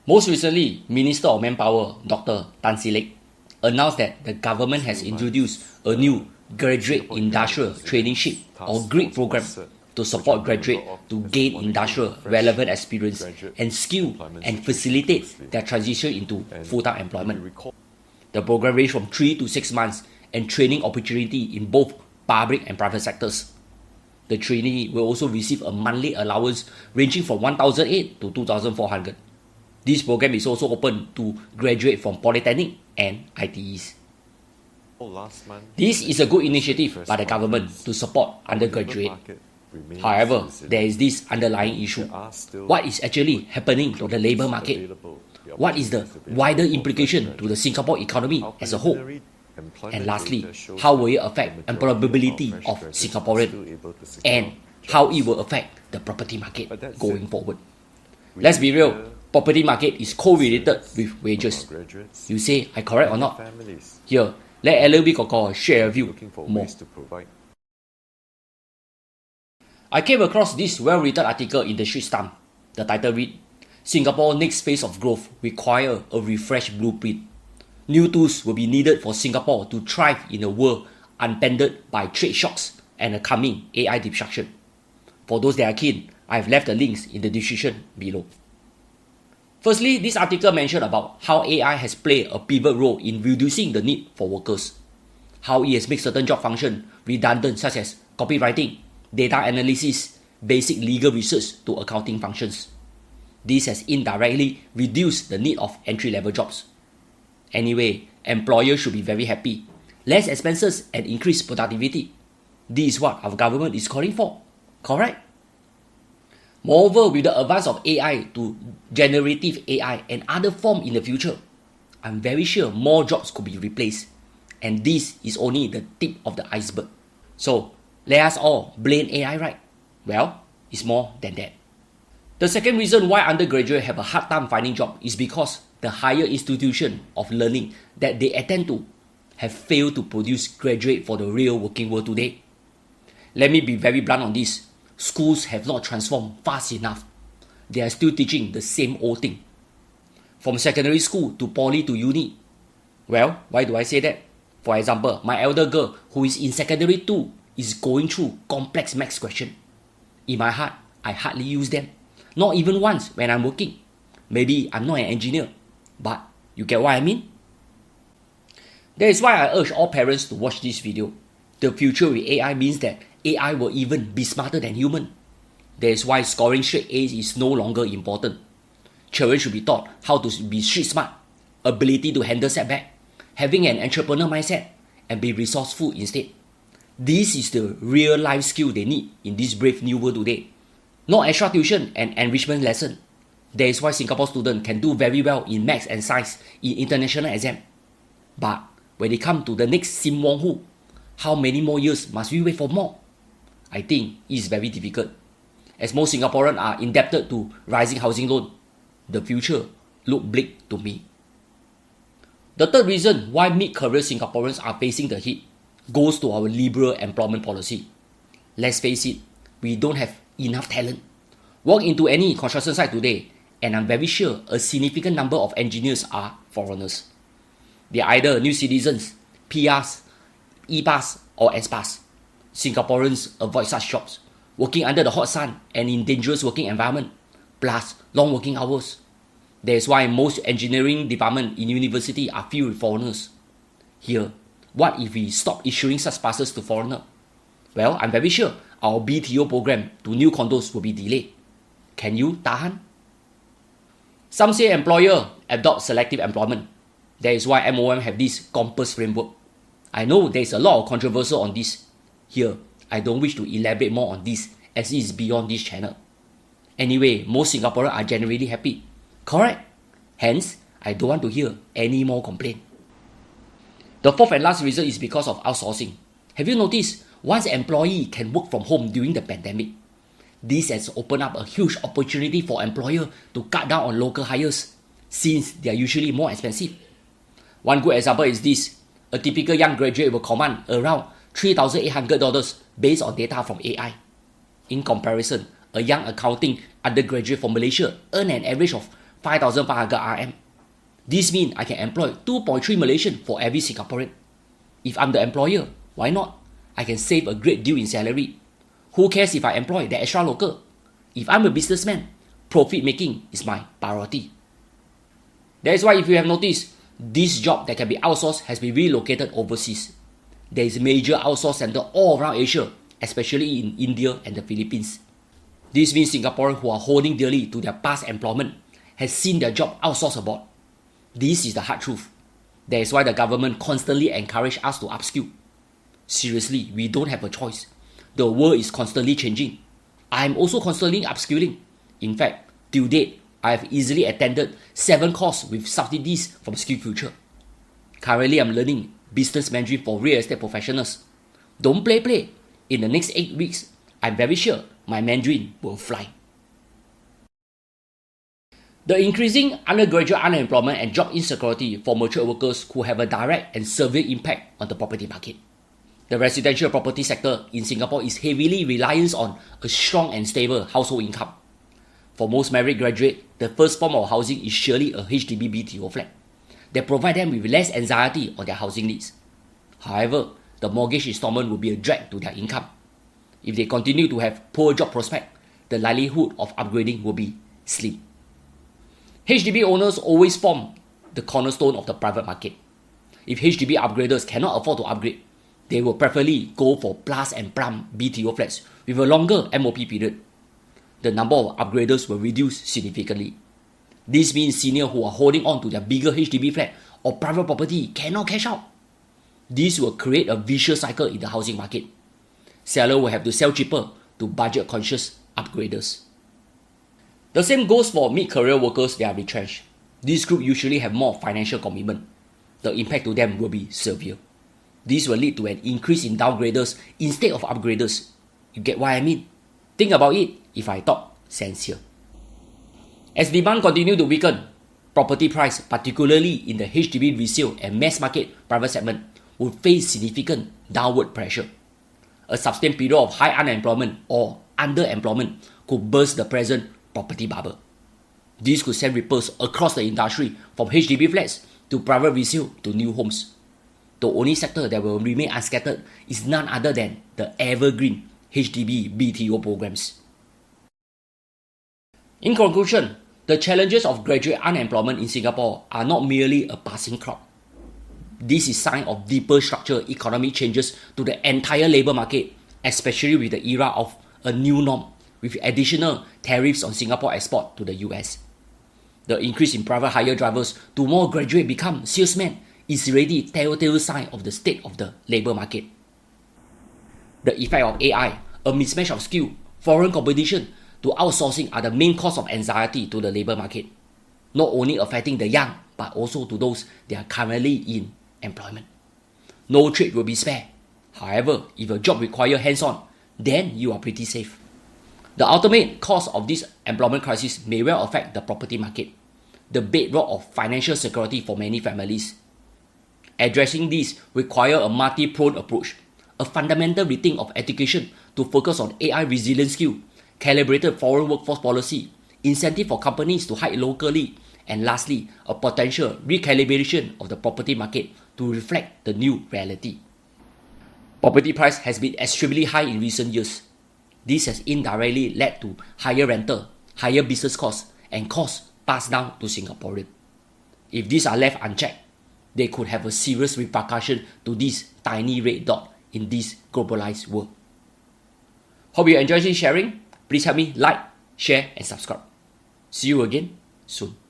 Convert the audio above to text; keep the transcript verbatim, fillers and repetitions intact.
Most recently, Minister of Manpower, Doctor Tan See Lek, announced that the government has introduced a new Graduate Industrial Traineeship or GRIT program to support graduates to gain industrial relevant experience and skill and facilitate their transition into full-time employment. The program ranges from three to six months and training opportunity in both public and private sectors. The trainee will also receive a monthly allowance ranging from one thousand eight to two thousand four hundred. This program is also open to graduate from polytechnic and I T Es. This is a good initiative by the government to support undergraduate. However, there is this underlying issue. What is actually happening to the labour market? What is the wider implication to the Singapore economy as a whole? And lastly, how will it affect employability of Singaporeans? And how it will affect the property market going forward? Let's be real, property market is correlated with wages. You say I correct or not? Here, let L L B Kor share a view more. I came across this well-written article in the Straits Times. The title read, Singapore next phase of growth require a refreshed blueprint. New tools will be needed for Singapore to thrive in a world unpended by trade shocks and a coming A I disruption. For those that are keen, I have left the links in the description below. Firstly, this article mentioned about how A I has played a pivot role in reducing the need for workers, how it has made certain job functions redundant such as copywriting, data analysis, basic legal research to accounting functions. This has indirectly reduced the need of entry-level jobs. Anyway, employers should be very happy. Less expenses and increased productivity. This is what our government is calling for. Correct? Moreover, with the advance of A I to generative A I and other forms in the future, I'm very sure more jobs could be replaced. And this is only the tip of the iceberg. So, let us all blame A I, right? Well, it's more than that. The second reason why undergraduates have a hard time finding job is because the higher institution of learning that they attend to have failed to produce graduates for the real working world today. Let me be very blunt on this. Schools have not transformed fast enough. They are still teaching the same old thing. From secondary school to poly to uni. Well, why do I say that? For example, my elder girl who is in secondary two is going through complex maths question. In my heart, I hardly use them. Not even once when I'm working. Maybe I'm not an engineer. But you get what I mean? That is why I urge all parents to watch this video. The future with A I means that A I will even be smarter than human. That is why scoring straight A's is no longer important. Children should be taught how to be street smart, ability to handle setback, having an entrepreneur mindset, and be resourceful instead. This is the real life skill they need in this brave new world today. Not extra tuition and enrichment lesson. That is why Singapore students can do very well in maths and science in international exam. But when they come to the next Sim Wong Hoo, how many more years must we wait for more? I think it is very difficult. As most Singaporeans are indebted to rising housing loan, the future looks bleak to me. The third reason why mid-career Singaporeans are facing the hit goes to our liberal employment policy. Let's face it, we don't have enough talent. Walk into any construction site today, and I'm very sure a significant number of engineers are foreigners. They are either new citizens, P Rs, E-Pass or S-Pass. Singaporeans avoid such jobs, working under the hot sun and in dangerous working environment, plus long working hours. That is why most engineering departments in university are filled with foreigners. Here, what if we stop issuing such passes to foreigners? Well, I'm very sure our B T O program to new condos will be delayed. Can you tahan? Some say employer adopt selective employment. That is why M O M have this compass framework. I know there is a lot of controversy on this. Here, I don't wish to elaborate more on this as it is beyond this channel. Anyway, most Singaporeans are generally happy. Correct? Hence, I don't want to hear any more complaint. The fourth and last reason is because of outsourcing. Have you noticed, once an employee can work from home during the pandemic, this has opened up a huge opportunity for employers to cut down on local hires, since they are usually more expensive. One good example is this. A typical young graduate will command around three thousand eight hundred dollars based on data from A I. In comparison, a young accounting undergraduate from Malaysia earn an average of five thousand five hundred R M. This means I can employ two point three Malaysian for every Singaporean. If I'm the employer, why not? I can save a great deal in salary. Who cares if I employ the extra local? If I'm a businessman, profit making is my priority. That is why if you have noticed, this job that can be outsourced has been relocated overseas. There is a major outsource center all around Asia, especially in India and the Philippines. This means Singaporeans who are holding dearly to their past employment has seen their job outsourced abroad. This is the hard truth. That is why the government constantly encourages us to upskill. Seriously, we don't have a choice. The world is constantly changing. I am also constantly upskilling. In fact, till date, I have easily attended seven courses with subsidies from SkillsFuture. Currently, I'm learning business Mandarin for real estate professionals. Don't play play. In the next eight weeks, I'm very sure my Mandarin will fly. The increasing undergraduate unemployment and job insecurity for mature workers who have a direct and severe impact on the property market. The residential property sector in Singapore is heavily reliant on a strong and stable household income. For most married graduates, the first form of housing is surely a H D B B T O flat that provide them with less anxiety on their housing needs. However, the mortgage installment will be a drag to their income. If they continue to have poor job prospect, the likelihood of upgrading will be slim. H D B owners always form the cornerstone of the private market. If H D B upgraders cannot afford to upgrade, they will preferably go for plus and prime B T O flats with a longer M O P period. The number of upgraders will reduce significantly. This means seniors who are holding on to their bigger H D B flat or private property cannot cash out. This will create a vicious cycle in the housing market. Sellers will have to sell cheaper to budget-conscious upgraders. The same goes for mid-career workers that are retrenched. This group usually have more financial commitment. The impact to them will be severe. This will lead to an increase in downgraders instead of upgraders. You get what I mean? Think about it if I talk sense here. As demand continues to weaken, property price, particularly in the H D B resale and mass market private segment, will face significant downward pressure. A sustained period of high unemployment or underemployment could burst the present property bubble. This could send ripples across the industry from H D B flats to private resale to new homes. The only sector that will remain unscattered is none other than the evergreen H D B B T O programs. In conclusion, the challenges of graduate unemployment in Singapore are not merely a passing cloud. This is a sign of deeper structural economic changes to the entire labour market, especially with the era of a new norm, with additional tariffs on Singapore export to the U S. The increase in private hire drivers to more graduates become salesmen is already a telltale sign of the state of the labour market. The effect of A I, a mismatch of skill, foreign competition to outsourcing are the main cause of anxiety to the labour market, not only affecting the young, but also to those that are currently in employment. No trade will be spared. However, if your job requires hands-on, then you are pretty safe. The ultimate cause of this employment crisis may well affect the property market, the bedrock of financial security for many families. Addressing this requires a multi-pronged approach, a fundamental rethink of education to focus on A I resilient skill, calibrated foreign workforce policy, incentive for companies to hire locally, and lastly, a potential recalibration of the property market to reflect the new reality. Property price has been extremely high in recent years. This has indirectly led to higher rental, higher business costs, and costs passed down to Singaporeans. If these are left unchecked, they could have a serious repercussion to this tiny red dot in this globalized world. Hope you enjoyed this sharing. Please help me like, share, and subscribe. See you again soon.